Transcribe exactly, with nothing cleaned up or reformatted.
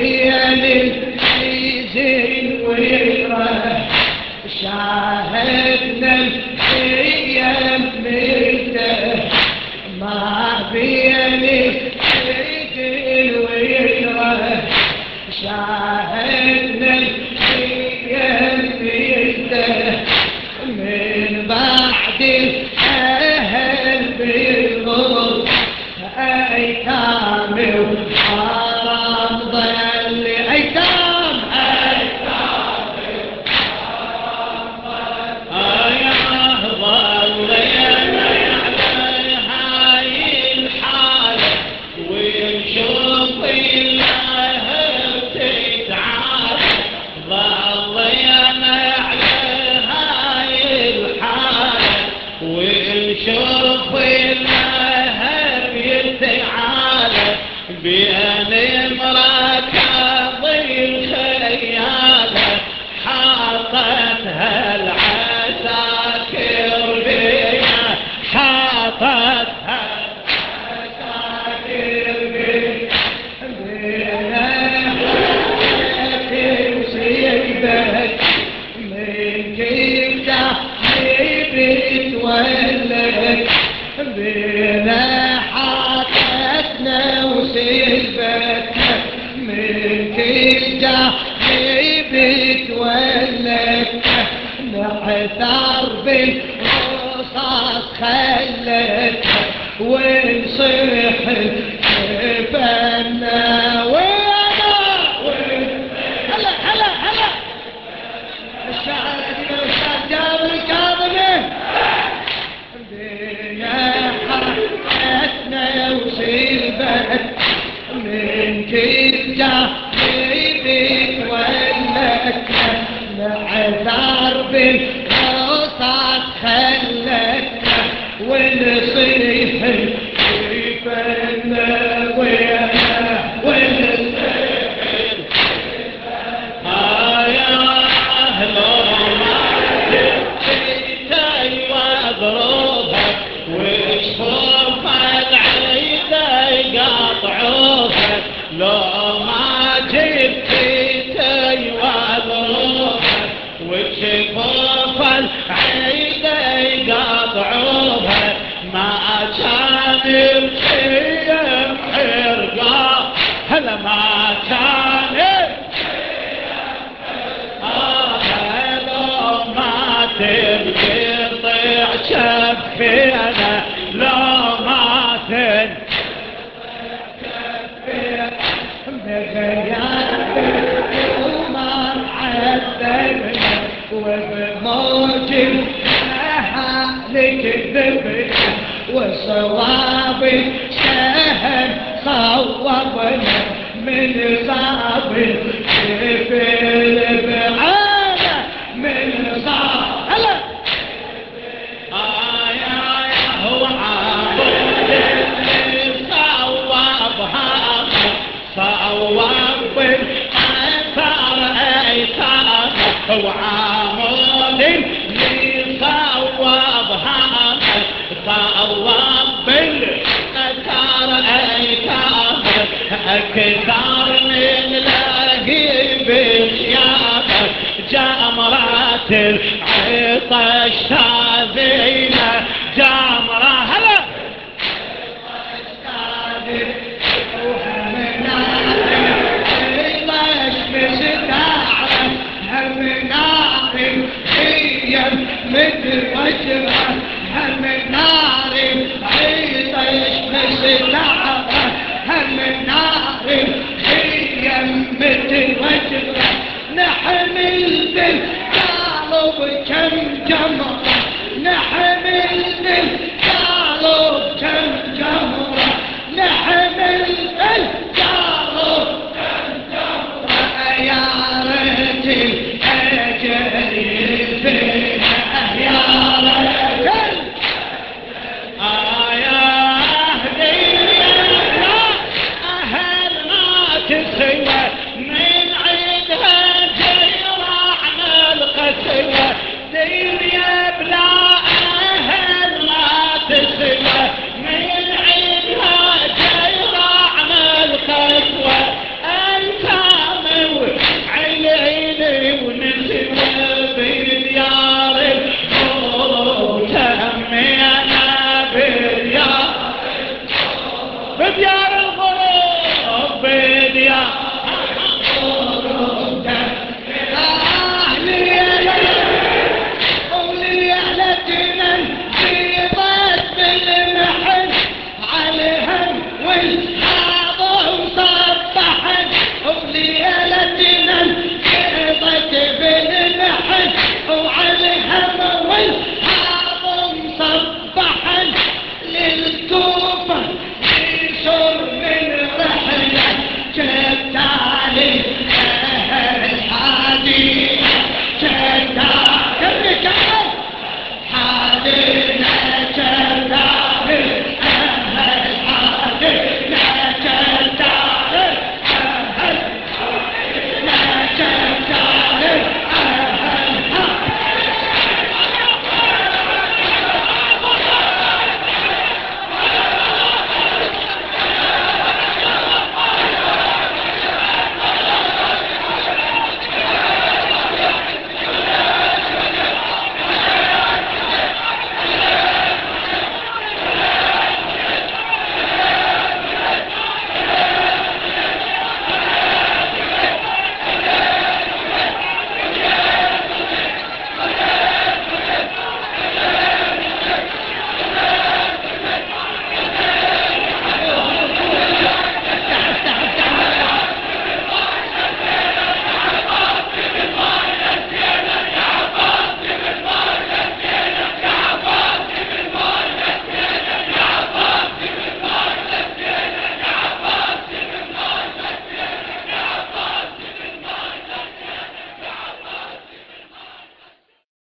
بين الحزن ويره شاهدنا الأيام ميته ما بين الحزن ويره شاهدنا الأيام ميته من بعد الأهل بالغرب أيتام وحرام ظل أيتام أيتام وحرام ظل على هاي الحالة ونشوف الله بتتعالى ظل على هاي الحالة ونشوف الله بيتعالى بأن مركب الخيالة حاطتها العساكر بيها حاطتها العساكر بيها وسيبك من كيف تحبيب تولك بينا حاطتنا وسيبك من كيف تحبيب تولك نحتار بالرصاص خلك ونصيح فنا وانا هلا هلا هلا الشاعر القديم الاستاذ جابر الكاظمي بينا حاطتنا وسيبك من كيف جايبك ولك نعذر بالرصاص خلك ونصيح كيفنا ويانا ونصيح يا أهل ما جبتي واضربها وشوف العيدة يقطعوها لو ما جبتي واضربها وشوف العيدة يقطعوها ما كان بخيم حرقة هلا ما كان تنقطع شفينا لو ما تنقطع شفينا بغياب وما عذبنا وبموج أهلك ذبنا وصواب سهل صوبنا من صعب في البعادة من صعب هلا آه يا هو عامل اللي صوبها صوب بالأثار أيثار هو عامل اللي صوبها صوب بالأثار أيثار أكثر من لهيب خيابه جمرات العطش تاذينا جمرة هلا وهمنا العطش مستعرف همنا هي مثل وجهه همنا العطش مستعرف همنا هي مثل وجهه نحمل بالقلب كم جمرة نحمل